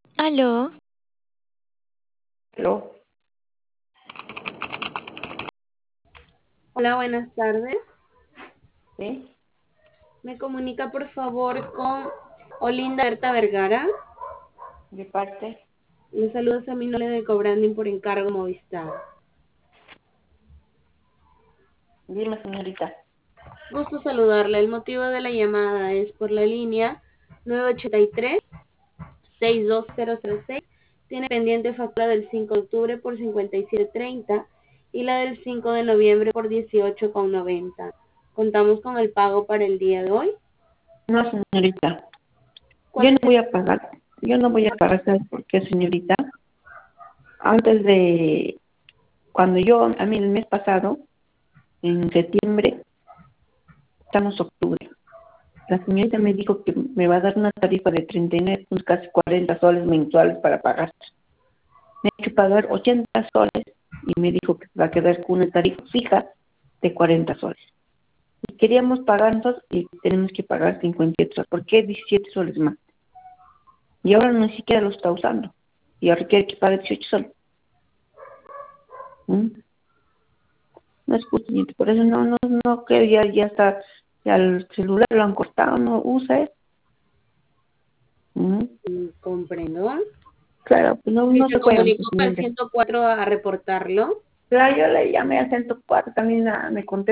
Aló, Aló, Hola, buenas tardes. ¿sí? Me comunica por favor con Olinda Berta Vergara. De parte, Le saludos a mi nombre de Cobranding por encargo Movistar. dime señorita. Gusto saludarle. El motivo de la llamada es por la línea 983-62006. Tiene pendiente factura del 5 de octubre por 57.30 y la del 5 de noviembre por 18.90. Contamos con el pago para el día de hoy. No, señorita, ¿Cuál es yo no voy a pagar, ¿sabes por qué, señorita? Antes de, a mí el mes pasado, en septiembre, estamos octubre, la señorita me dijo que me va a dar una tarifa de 39, pues casi 40 soles mensuales para pagar. Me he hecho pagar 80 soles y me dijo que va a quedar con una tarifa fija de 40 soles. Y queríamos pagarnos y tenemos que pagar 58 soles. ¿Por qué 17 soles más? Y ahora ni siquiera lo está usando. Y ahora quiere que pague 18 soles. ¿Mm? No es justo, niño. Por eso no creo, ya está, ya el celular lo han cortado, no usa eso. ¿Mm? comprendo? Claro, pues Si no se se juegan, pues, comunicó al señorita. 104 a reportarlo. Claro, yo le llamé al 104, también me contestó.